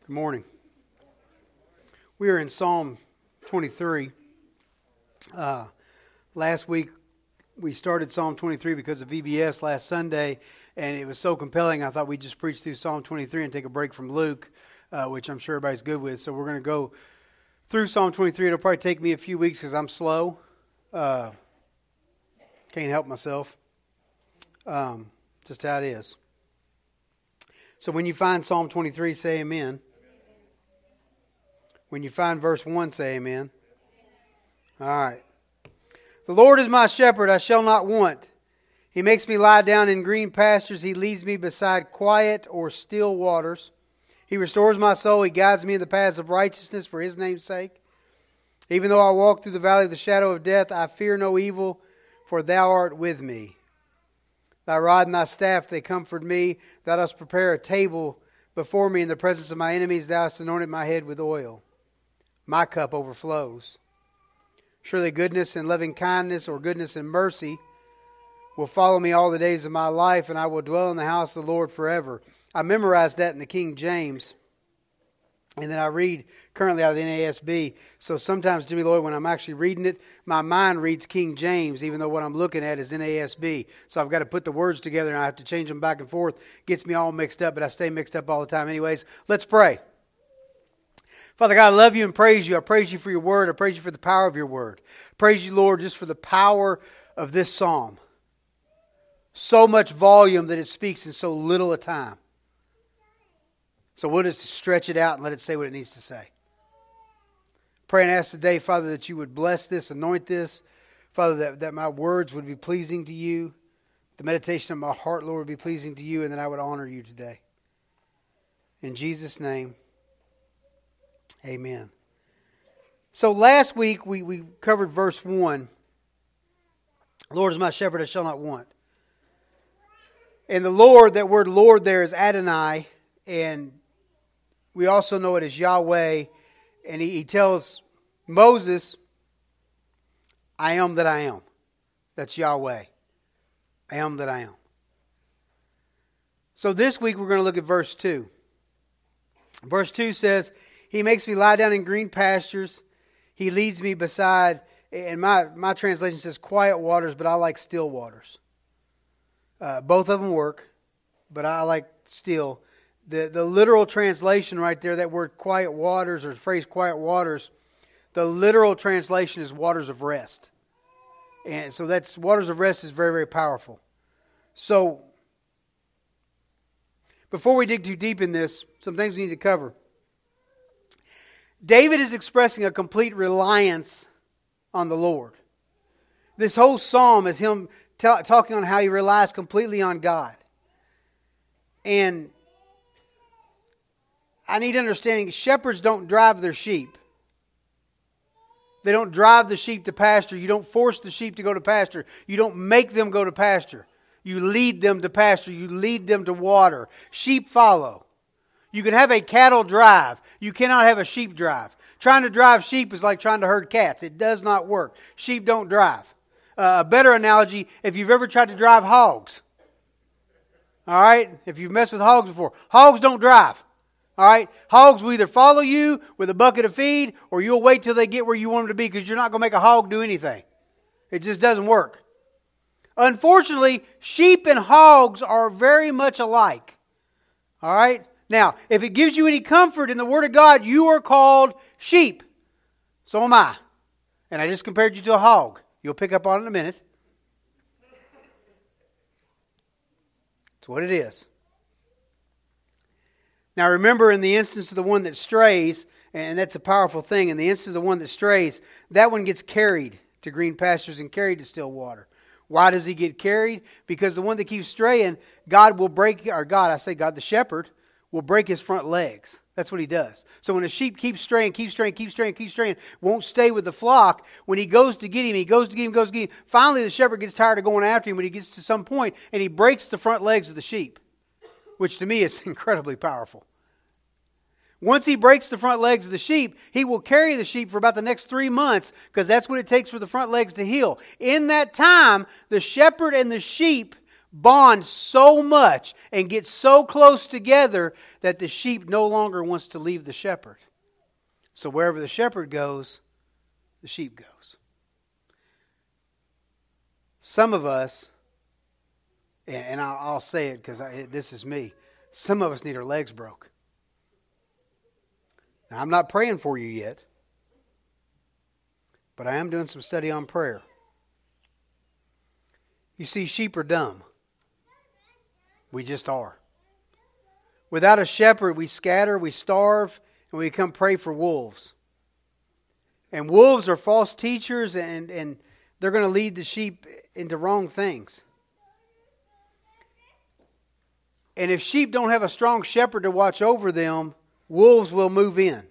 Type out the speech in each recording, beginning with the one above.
Good morning. We are in Psalm 23. Last week we started Psalm 23 because of VBS last Sunday, and it was so compelling I thought we'd just preach through Psalm 23 and take a break from Luke, which I'm sure everybody's good with. So we're going to go through Psalm 23. It'll probably take me a few weeks because I'm slow. Can't help myself. Just how it is. So when you find Psalm 23, say amen. When you find verse 1, say amen. All right. The Lord is my shepherd, I shall not want. He makes me lie down in green pastures. He leads me beside quiet or still waters. He restores my soul. He guides me in the paths of righteousness for His name's sake. Even though I walk through the valley of the shadow of death, I fear no evil, for Thou art with me. Thy rod and Thy staff, they comfort me. Thou dost prepare a table before me in the presence of my enemies. Thou hast anointed my head with oil. My cup overflows. Surely goodness and loving kindness, or goodness and mercy, will follow me all the days of my life, and I will dwell in the house of the Lord forever. I memorized that in the King James, and then I read currently out of the NASB. So sometimes, Jimmy Lloyd, when I'm actually reading it, my mind reads King James, even though what I'm looking at is NASB. So I've got to put the words together, and I have to change them back and forth. Gets me all mixed up, but I stay mixed up all the time anyways. Let's pray. Father God, I love you and praise you. I praise you for your word. I praise you for the power of your word. Praise you, Lord, just for the power of this psalm. So much volume that it speaks in so little a time. So we'll just stretch it out and let it say what it needs to say. Pray and ask today, Father, that you would bless this, anoint this. Father, that my words would be pleasing to you. The meditation of my heart, Lord, would be pleasing to you, and that I would honor you today. In Jesus' name. Amen. So last week we covered verse 1. The Lord is my shepherd, I shall not want. And the Lord, that word Lord there is Adonai, and we also know it as Yahweh. And he tells Moses, I am that I am. That's Yahweh. I am that I am. So this week we're going to look at verse 2. Verse 2 says, He makes me lie down in green pastures. He leads me beside, and my translation says quiet waters, but I like still waters. Both of them work, but I like still. The literal translation right there, that word quiet waters, or the phrase quiet waters, the literal translation is waters of rest. And so that's waters of rest is very, very powerful. So before we dig too deep in this, some things we need to cover. David is expressing a complete reliance on the Lord. This whole psalm is him talking on how he relies completely on God. And I need understanding, shepherds don't drive their sheep. They don't drive the sheep to pasture. You don't force the sheep to go to pasture. You don't make them go to pasture. You lead them to pasture. You lead them to water. Sheep follow. You can have a cattle drive. You cannot have a sheep drive. Trying to drive sheep is like trying to herd cats. It does not work. Sheep don't drive. A better analogy, if you've ever tried to drive hogs. All right? If you've messed with hogs before. Hogs don't drive. All right? Hogs will either follow you with a bucket of feed, or you'll wait till they get where you want them to be, because you're not going to make a hog do anything. It just doesn't work. Unfortunately, sheep and hogs are very much alike. All right? Now, if it gives you any comfort in the Word of God, you are called sheep. So am I. And I just compared you to a hog. You'll pick up on it in a minute. It's what it is. Now remember, in the instance of the one that strays, and that's a powerful thing, in the instance of the one that strays, that one gets carried to green pastures and carried to still water. Why does he get carried? Because the one that keeps straying, God will break, or God, I say God, the shepherd, will break his front legs. That's what he does. So when a sheep keeps straying, won't stay with the flock, when he goes to get him, he goes to get him. Finally, the shepherd gets tired of going after him when he gets to some point, and he breaks the front legs of the sheep, which to me is incredibly powerful. Once he breaks the front legs of the sheep, he will carry the sheep for about the next 3 months, because that's what it takes for the front legs to heal. In that time, the shepherd and the sheep bond so much and get so close together that the sheep no longer wants to leave the shepherd. So wherever the shepherd goes, the sheep goes. Some of us, and I'll say it because this is me, some of us need our legs broke. Now, I'm not praying for you yet, but I am doing some study on prayer. You see, sheep are dumb. We just are. Without a shepherd, we scatter, we starve, and we come pray for wolves. And wolves are false teachers, and they're going to lead the sheep into wrong things. And if sheep don't have a strong shepherd to watch over them, wolves will move in.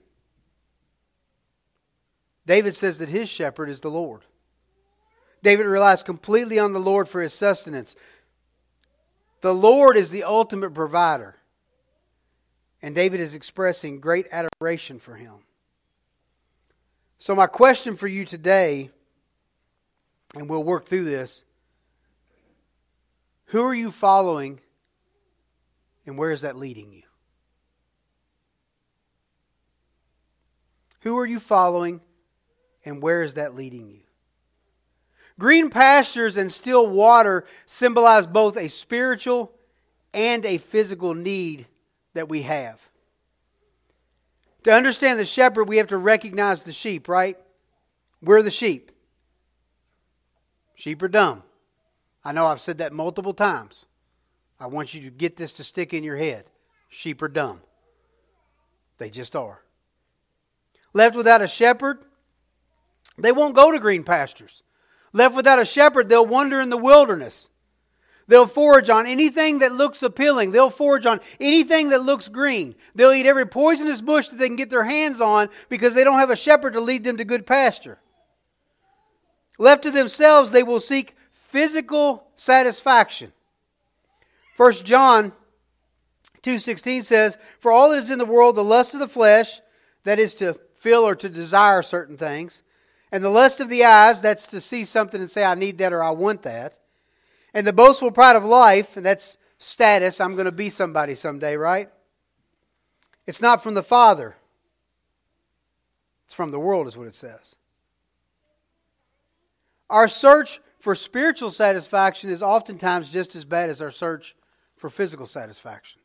David says that his shepherd is the Lord. David relies completely on the Lord for his sustenance. The Lord is the ultimate provider. And David is expressing great adoration for him. So my question for you today, and we'll work through this, who are you following and where is that leading you? Who are you following and where is that leading you? Green pastures and still water symbolize both a spiritual and a physical need that we have. To understand the shepherd, we have to recognize the sheep, right? We're the sheep. Sheep are dumb. I know I've said that multiple times. I want you to get this to stick in your head. Sheep are dumb. They just are. Left without a shepherd, they won't go to green pastures. Left without a shepherd, they'll wander in the wilderness. They'll forage on anything that looks appealing. They'll forage on anything that looks green. They'll eat every poisonous bush that they can get their hands on because they don't have a shepherd to lead them to good pasture. Left to themselves, they will seek physical satisfaction. 1 John 2:16 says, "For all that is in the world, the lust of the flesh," that is to feel or to desire certain things, "and the lust of the eyes," that's to see something and say, I need that or I want that, "and the boastful pride of life," and that's status, I'm going to be somebody someday, right? "It's not from the Father. It's from the world," is what it says. Our search for spiritual satisfaction is oftentimes just as bad as our search for physical satisfaction.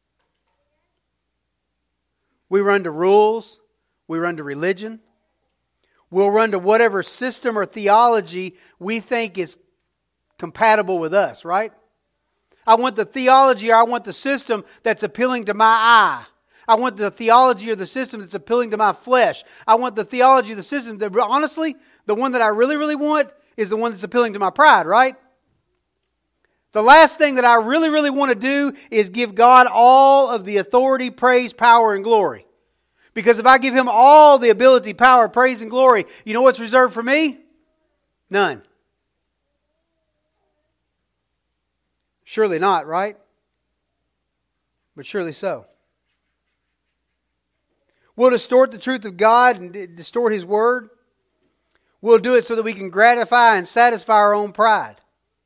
We run to rules. We run to religion. We'll run to whatever system or theology we think is compatible with us, right? I want the theology or I want the system that's appealing to my eye. I want the theology or the system that's appealing to my flesh. I want the theology or the system that, honestly, the one that I really, really want is the one that's appealing to my pride, right? The last thing that I really, really want to do is give God all of the authority, praise, power, and glory. Because if I give Him all the ability, power, praise, and glory, you know what's reserved for me? None. Surely not, right? But surely so. We'll distort the truth of God and distort His Word. We'll do it so that we can gratify and satisfy our own pride.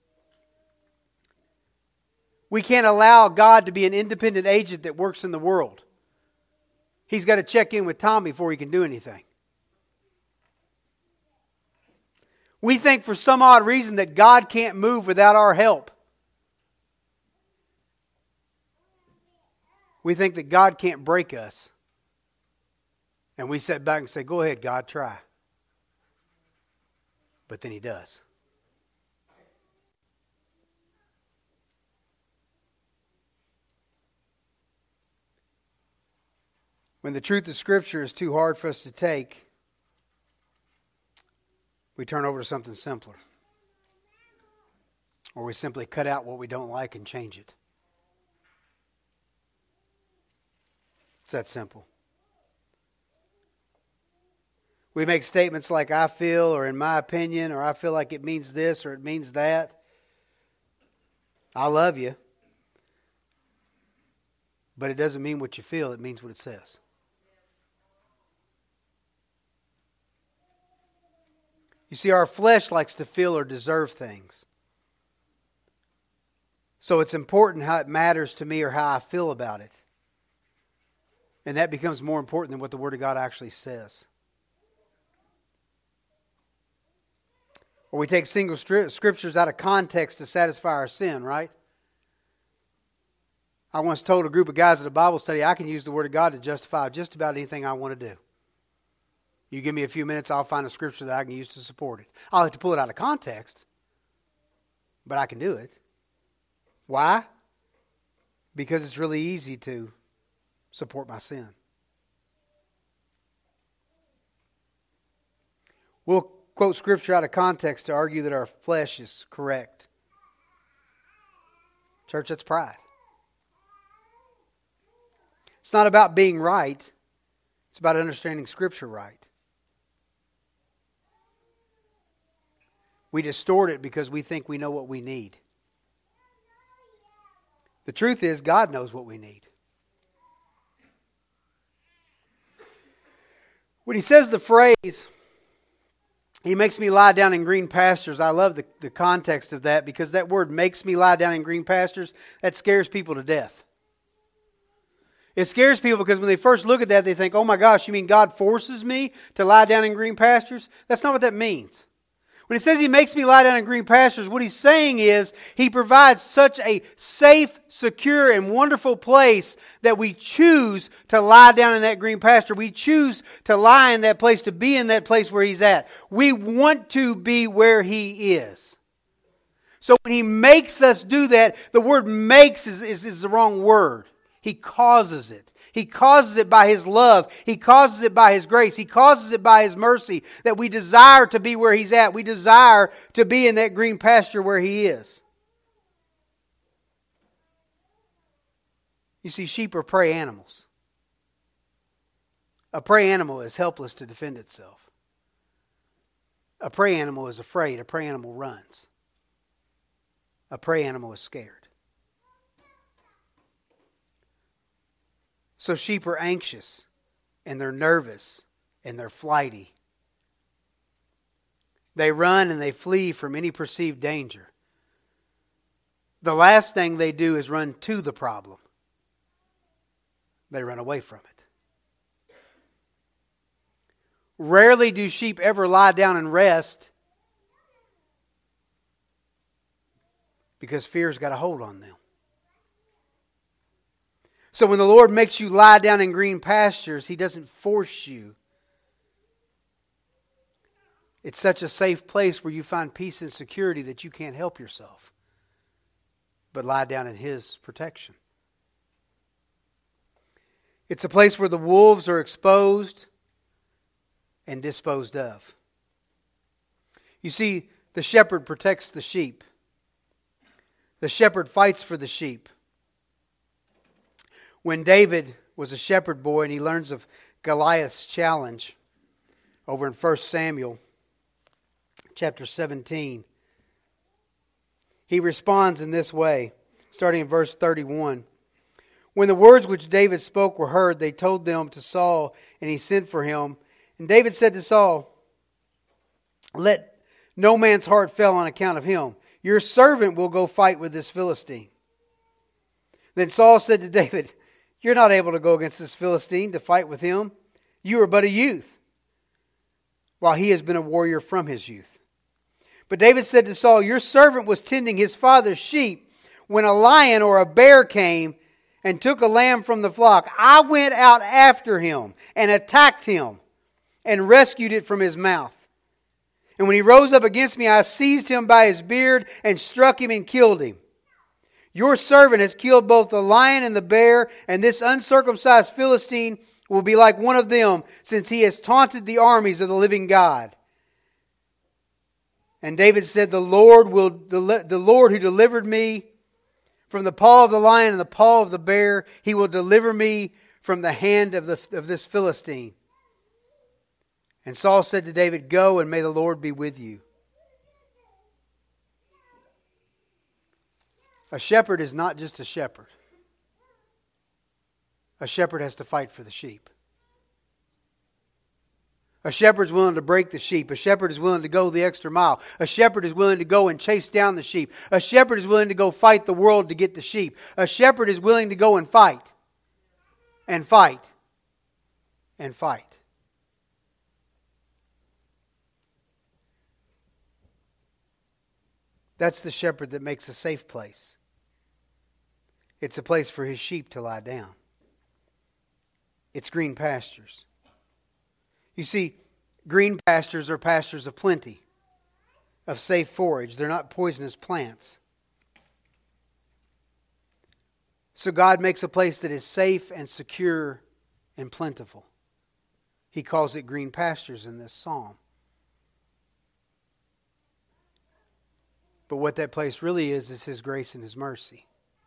We can't allow God to be an independent agent that works in the world. He's got to check in with Tom before he can do anything. We think for some odd reason that God can't move without our help. We think that God can't break us. And we sit back and say, go ahead, God, try. But then He does. When the truth of Scripture is too hard for us to take, we turn over to something simpler. Or we simply cut out what we don't like and change it. It's that simple. We make statements like, I feel, or in my opinion, or I feel like it means this, or it means that. I love you. But it doesn't mean what you feel, it means what it says. You see, our flesh likes to feel or deserve things. So it's important how it matters to me or how I feel about it. And that becomes more important than what the Word of God actually says. Or we take single scriptures out of context to satisfy our sin, right? I once told a group of guys at a Bible study, I can use the Word of God to justify just about anything I want to do. You give me a few minutes, I'll find a scripture that I can use to support it. I'll have to pull it out of context, but I can do it. Why? Because it's really easy to support my sin. We'll quote scripture out of context to argue that our flesh is correct. Church, that's pride. It's not about being right. It's about understanding Scripture right. We distort it because we think we know what we need. The truth is, God knows what we need. When he says the phrase, He makes me lie down in green pastures, I love the context of that, because that word makes me lie down in green pastures, that scares people to death. It scares people because when they first look at that, they think, oh my gosh, you mean God forces me to lie down in green pastures? That's not what that means. When it says He makes me lie down in green pastures, what He's saying is He provides such a safe, secure, and wonderful place that we choose to lie down in that green pasture. We choose to lie in that place, to be in that place where He's at. We want to be where He is. So when He makes us do that, the word makes is the wrong word. He causes it. He causes it by His love. He causes it by His grace. He causes it by His mercy that we desire to be where He's at. We desire to be in that green pasture where He is. You see, sheep are prey animals. A prey animal is helpless to defend itself. A prey animal is afraid. A prey animal runs. A prey animal is scared. So sheep are anxious, and they're nervous, and they're flighty. They run and they flee from any perceived danger. The last thing they do is run to the problem. They run away from it. Rarely do sheep ever lie down and rest because fear's got a hold on them. So when the Lord makes you lie down in green pastures, He doesn't force you. It's such a safe place where you find peace and security that you can't help yourself, but lie down in His protection. It's a place where the wolves are exposed and disposed of. You see, the shepherd protects the sheep. The shepherd fights for the sheep. When David was a shepherd boy and he learns of Goliath's challenge over in 1 Samuel chapter 17, he responds in this way, starting in verse 31. When the words which David spoke were heard, they told them to Saul, and he sent for him. And David said to Saul, let no man's heart fail on account of him. Your servant will go fight with this Philistine. Then Saul said to David, you're not able to go against this Philistine to fight with him. You are but a youth, while he has been a warrior from his youth. But David said to Saul, your servant was tending his father's sheep when a lion or a bear came and took a lamb from the flock. I went out after him and attacked him and rescued it from his mouth. And when he rose up against me, I seized him by his beard and struck him and killed him. Your servant has killed both the lion and the bear, and this uncircumcised Philistine will be like one of them, since he has taunted the armies of the living God. And David said, the Lord who delivered me from the paw of the lion and the paw of the bear, He will deliver me from the hand of this Philistine. And Saul said to David, go, and may the Lord be with you. A shepherd is not just a shepherd. A shepherd has to fight for the sheep. A shepherd's willing to break the sheep. A shepherd is willing to go the extra mile. A shepherd is willing to go and chase down the sheep. A shepherd is willing to go fight the world to get the sheep. A shepherd is willing to go and fight. And fight. And fight. That's the shepherd that makes a safe place. It's a place for his sheep to lie down. It's green pastures. You see, green pastures are pastures of plenty, of safe forage. They're not poisonous plants. So God makes a place that is safe and secure and plentiful. He calls it green pastures in this psalm. But what that place really is His grace and His mercy.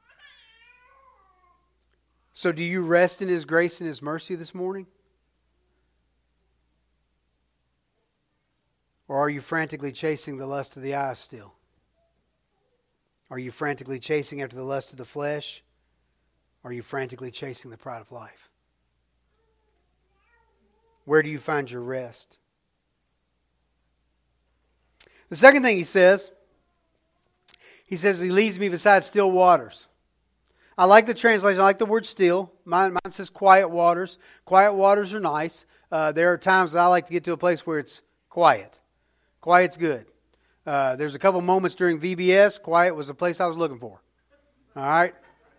So do you rest in His grace and His mercy this morning? Or are you frantically chasing the lust of the eyes still? Are you frantically chasing after the lust of the flesh? Or are you frantically chasing the pride of life? Where do you find your rest? The second thing He says He leads me beside still waters. I like the translation. I like the word still. Mine says quiet waters. Quiet waters are nice. There are times that I like to get to a place where it's quiet. Quiet's good. There's a couple moments during VBS. Quiet was the place I was looking for. All right?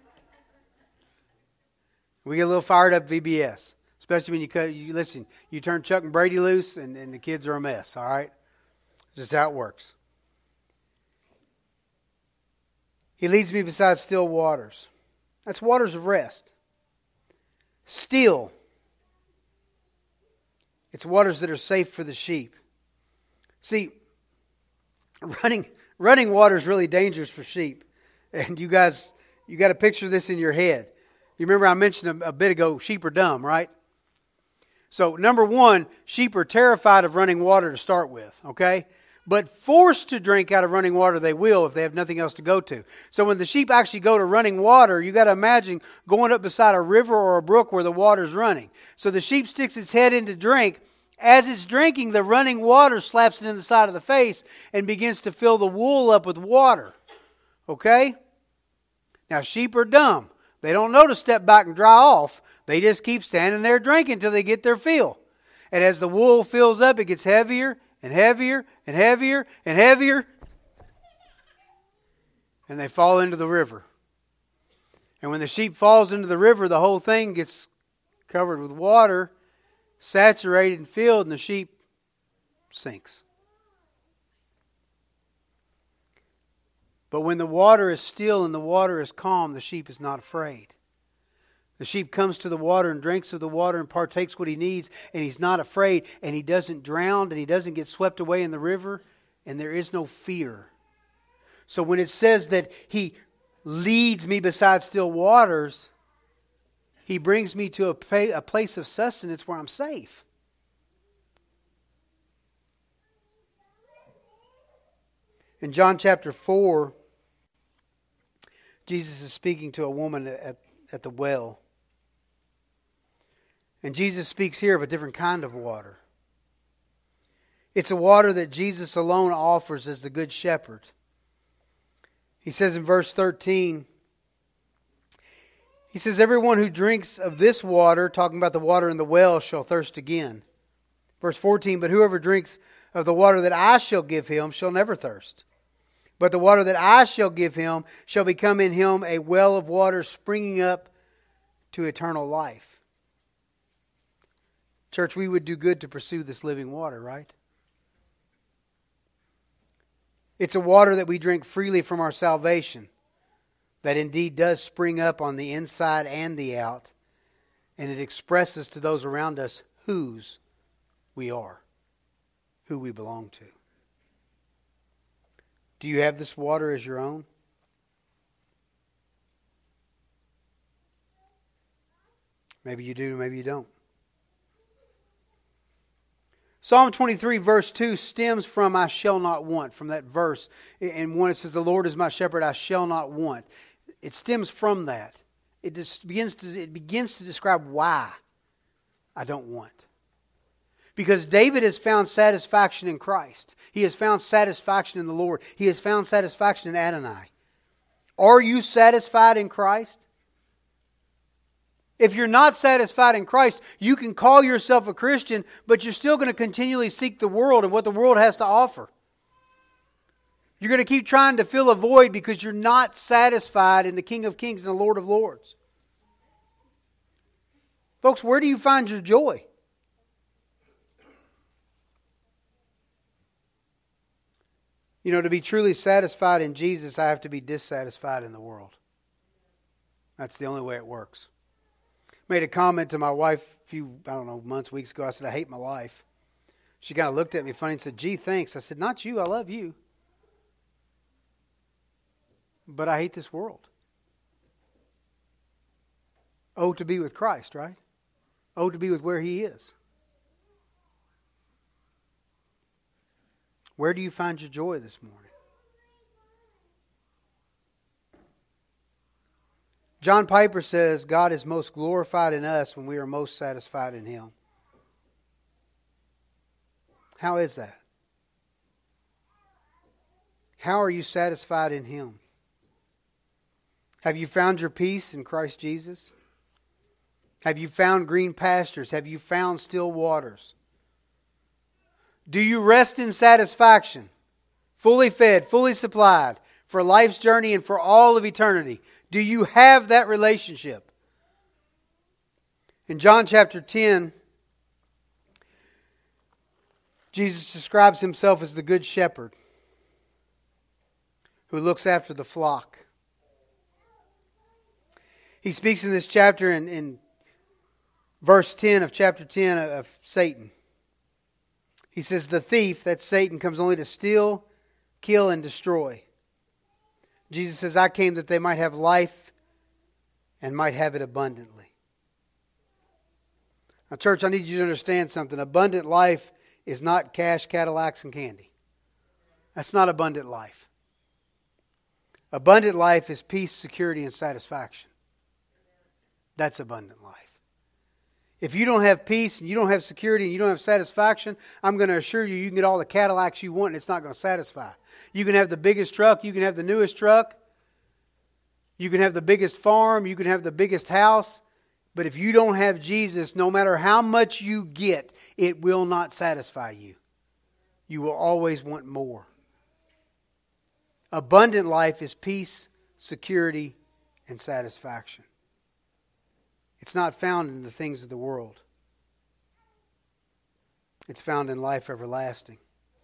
We get a little fired up VBS. Especially when you turn Chuck and Brady loose and the kids are a mess. All right? Just how it works. He leads me beside still waters. That's waters of rest. Still. It's waters that are safe for the sheep. See, running water is really dangerous for sheep. And you got to picture this in your head. You remember I mentioned a bit ago, sheep are dumb, right? So, number one, sheep are terrified of running water to start with, okay? But forced to drink out of running water, they will if they have nothing else to go to. So when the sheep actually go to running water, you got to imagine going up beside a river or a brook where the water's running. So the sheep sticks its head in to drink. As it's drinking, the running water slaps it in the side of the face and begins to fill the wool up with water. Okay? Now, sheep are dumb. They don't know to step back and dry off. They just keep standing there drinking until they get their fill. And as the wool fills up, it gets heavier and heavier and heavier and heavier. And they fall into the river. And when the sheep falls into the river, the whole thing gets covered with water, saturated and filled, and the sheep sinks. But when the water is still and the water is calm, the sheep is not afraid. The sheep comes to the water and drinks of the water and partakes what he needs, and he's not afraid, and he doesn't drown, and he doesn't get swept away in the river, and there is no fear. So when it says that he leads me beside still waters, he brings me to a place of sustenance where I'm safe. In John chapter 4, Jesus is speaking to a woman at the well. And Jesus speaks here of a different kind of water. It's a water that Jesus alone offers as the Good Shepherd. He says in verse 13, he says, everyone who drinks of this water, talking about the water in the well, shall thirst again. Verse 14, but whoever drinks of the water that I shall give him shall never thirst. But the water that I shall give him shall become in him a well of water springing up to eternal life. Church, we would do good to pursue this living water, right? It's a water that we drink freely from our salvation, that indeed does spring up on the inside and the out, and it expresses to those around us whose we are, who we belong to. Do you have this water as your own? Maybe you do, maybe you don't. Psalm 23 verse 2 stems from I shall not want, from that verse. And one it says, the Lord is my shepherd, I shall not want. It stems from that. It begins to describe why I don't want. Because David has found satisfaction in Christ. He has found satisfaction in the Lord. He has found satisfaction in Adonai. Are you satisfied in Christ? If you're not satisfied in Christ, you can call yourself a Christian, but you're still going to continually seek the world and what the world has to offer. You're going to keep trying to fill a void because you're not satisfied in the King of Kings and the Lord of Lords. Folks, where do you find your joy? You know, to be truly satisfied in Jesus, I have to be dissatisfied in the world. That's the only way it works. Made a comment to my wife a few, months, weeks ago. I said, I hate my life. She kind of looked at me funny and said, gee, thanks. I said, not you, I love you. But I hate this world. Oh, to be with Christ, right? Oh, to be with where He is. Where do you find your joy this morning? John Piper says, God is most glorified in us when we are most satisfied in Him. How is that? How are you satisfied in Him? Have you found your peace in Christ Jesus? Have you found green pastures? Have you found still waters? Do you rest in satisfaction, fully fed, fully supplied, for life's journey and for all of eternity? Do you have that relationship? In John chapter 10, Jesus describes Himself as the Good Shepherd who looks after the flock. He speaks in this chapter in verse 10 of chapter 10 of Satan. He says, the thief, that's Satan, comes only to steal, kill, and destroy. Jesus says, I came that they might have life and might have it abundantly. Now, church, I need you to understand something. Abundant life is not cash, Cadillacs, and candy. That's not abundant life. Abundant life is peace, security, and satisfaction. That's abundant life. If you don't have peace and you don't have security and you don't have satisfaction, I'm going to assure you, you can get all the Cadillacs you want and it's not going to satisfy. You can have the biggest truck, you can have the newest truck, you can have the biggest farm, you can have the biggest house, but if you don't have Jesus, no matter how much you get, it will not satisfy you. You will always want more. Abundant life is peace, security, and satisfaction. It's not found in the things of the world. It's found in life everlasting.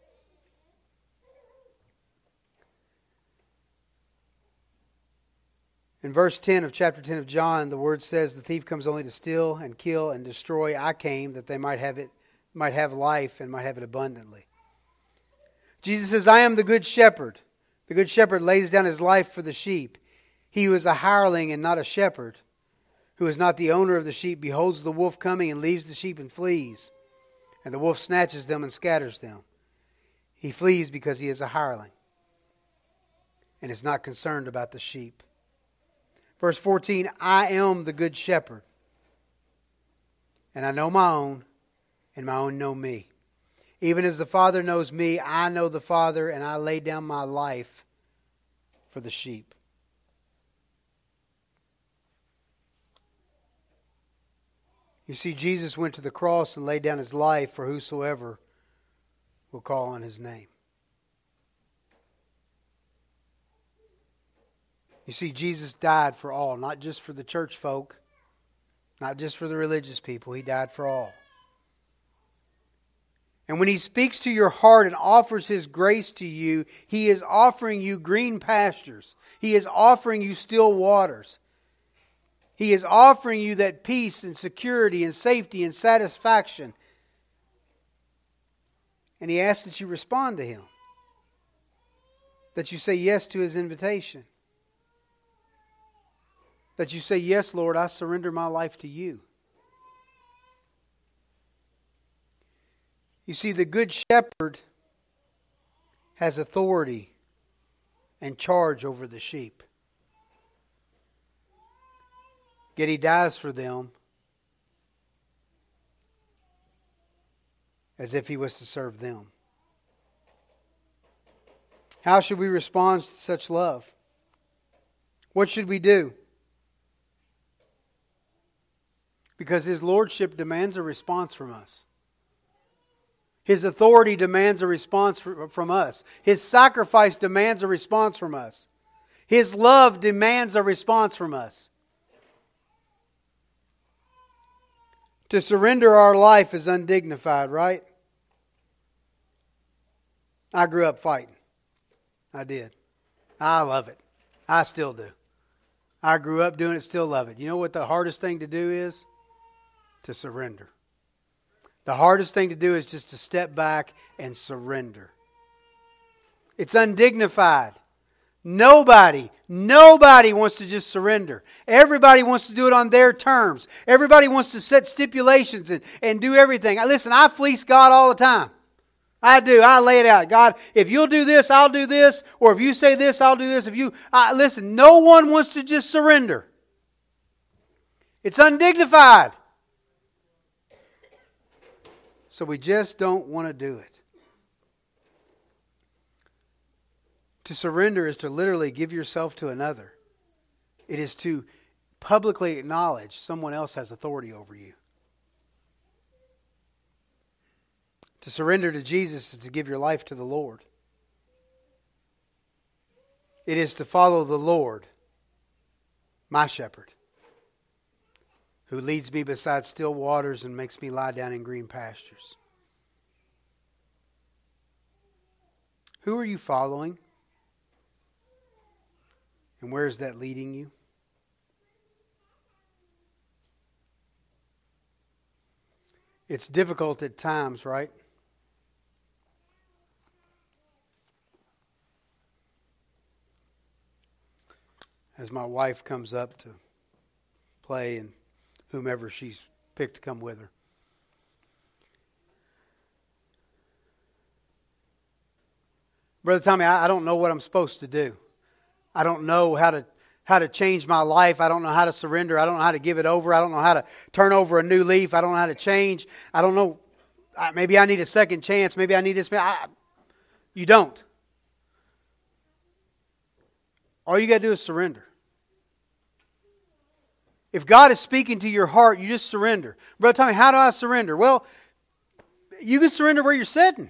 In verse 10 of chapter 10 of John, the word says, the thief comes only to steal and kill and destroy. I came that they might have life and might have it abundantly. Jesus says, I am the good shepherd. The good shepherd lays down his life for the sheep. He who is a hireling and not a shepherd, who is not the owner of the sheep, beholds the wolf coming and leaves the sheep and flees. And the wolf snatches them and scatters them. He flees because he is a hireling and is not concerned about the sheep. Verse 14, I am the good shepherd, and I know my own, and my own know me. Even as the Father knows me, I know the Father, and I lay down my life for the sheep. You see, Jesus went to the cross and laid down His life for whosoever will call on His name. You see, Jesus died for all, not just for the church folk, not just for the religious people. He died for all. And when He speaks to your heart and offers His grace to you, He is offering you green pastures. He is offering you still waters. He is offering you that peace and security and safety and satisfaction. And He asks that you respond to Him. That you say yes to His invitation. That you say, yes, Lord, I surrender my life to You. You see, the Good Shepherd has authority and charge over the sheep. Yet He dies for them. as if He was to serve them. How should we respond to such love? What should we do? Because His Lordship demands a response from us. His authority demands a response from us. His sacrifice demands a response from us. His love demands a response from us. To surrender our life is undignified, right? I grew up fighting. I did. I love it. I still do. I grew up doing it, still love it. You know what the hardest thing to do is? To surrender. The hardest thing to do is just to step back and surrender. It's undignified. Nobody wants to just surrender. Everybody wants to do it on their terms. Everybody wants to set stipulations and do everything. Listen, I fleece God all the time. I do. I lay it out. God, if you'll do this, I'll do this. Or if you say this, I'll do this. Listen, no one wants to just surrender. It's undignified. So we just don't want to do it. To surrender is to literally give yourself to another. It is to publicly acknowledge someone else has authority over you. To surrender to Jesus is to give your life to the Lord. It is to follow the Lord, my shepherd, who leads me beside still waters and makes me lie down in green pastures. Who are you following? And where is that leading you? It's difficult at times, right? As my wife comes up to play and whomever she's picked to come with her. Brother Tommy, I don't know what I'm supposed to do. I don't know how to change my life. I don't know how to surrender. I don't know how to give it over. I don't know how to turn over a new leaf. I don't know how to change. I don't know. Maybe I need a second chance. Maybe I need this. You don't. All you got to do is surrender. If God is speaking to your heart, you just surrender. Brother Tommy, how do I surrender? Well, you can surrender where you're sitting.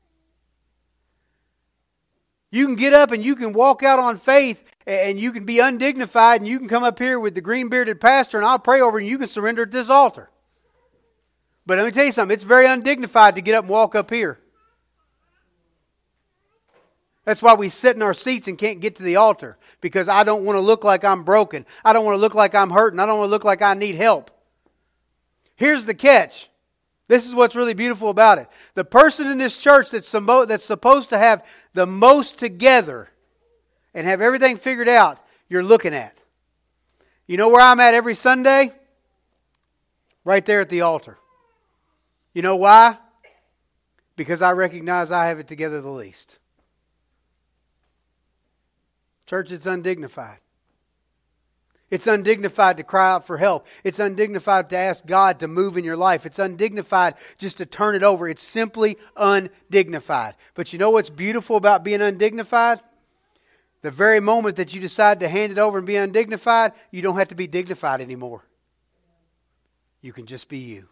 You can get up and you can walk out on faith and you can be undignified and you can come up here with the green-bearded pastor and I'll pray over you and you can surrender at this altar. But let me tell you something, it's very undignified to get up and walk up here. That's why we sit in our seats and can't get to the altar. Because I don't want to look like I'm broken. I don't want to look like I'm hurting. I don't want to look like I need help. Here's the catch. This is what's really beautiful about it. The person in this church that's supposed to have the most together and have everything figured out, you're looking at. You know where I'm at every Sunday? Right there at the altar. You know why? Because I recognize I have it together the least. Church, it's undignified. It's undignified to cry out for help. It's undignified to ask God to move in your life. It's undignified just to turn it over. It's simply undignified. But you know what's beautiful about being undignified? The very moment that you decide to hand it over and be undignified, you don't have to be dignified anymore. You can just be you.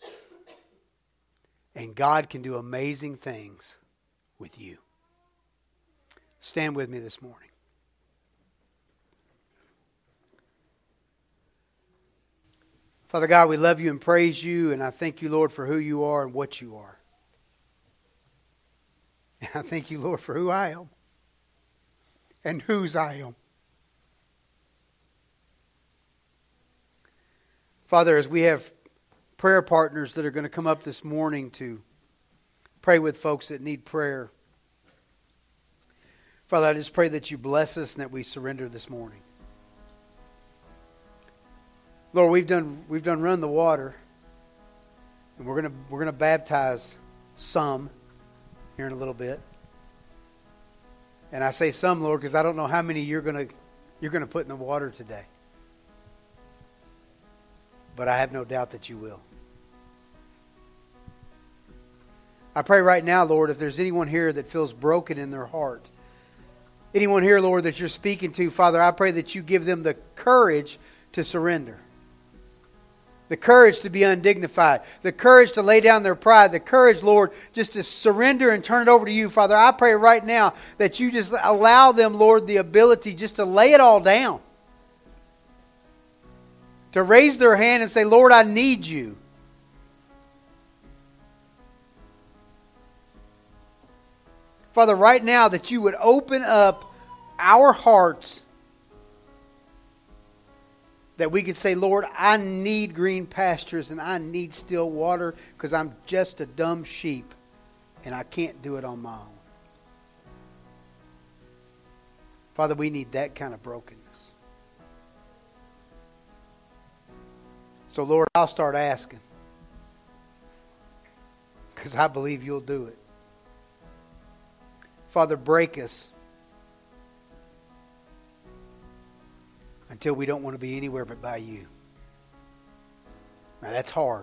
And God can do amazing things with you. Stand with me this morning. Father God, we love you and praise you, and I thank you, Lord, for who you are and what you are. And I thank you, Lord, for who I am and whose I am. Father, as we have prayer partners that are going to come up this morning to pray with folks that need prayer, Father, I just pray that you bless us and that we surrender this morning. Lord, we've done run the water, and we're gonna baptize some here in a little bit. And I say some, Lord, because I don't know how many you're gonna put in the water today. But I have no doubt that you will. I pray right now, Lord, if there's anyone here that feels broken in their heart, anyone here, Lord, that you're speaking to, Father, I pray that you give them the courage to surrender. The courage to be undignified. The courage to lay down their pride. The courage, Lord, just to surrender and turn it over to you. Father, I pray right now that you just allow them, Lord, the ability just to lay it all down. To raise their hand and say, Lord, I need you. Father, right now that you would open up our hearts, that we could say, Lord, I need green pastures and I need still water because I'm just a dumb sheep and I can't do it on my own. Father, we need that kind of brokenness. So, Lord, I'll start asking because I believe you'll do it. Father, break us until we don't want to be anywhere but by you. Now that's hard.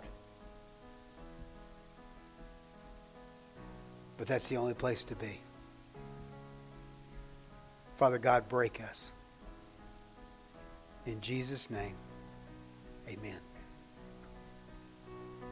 But that's the only place to be. Father God, break us. In Jesus' name, amen.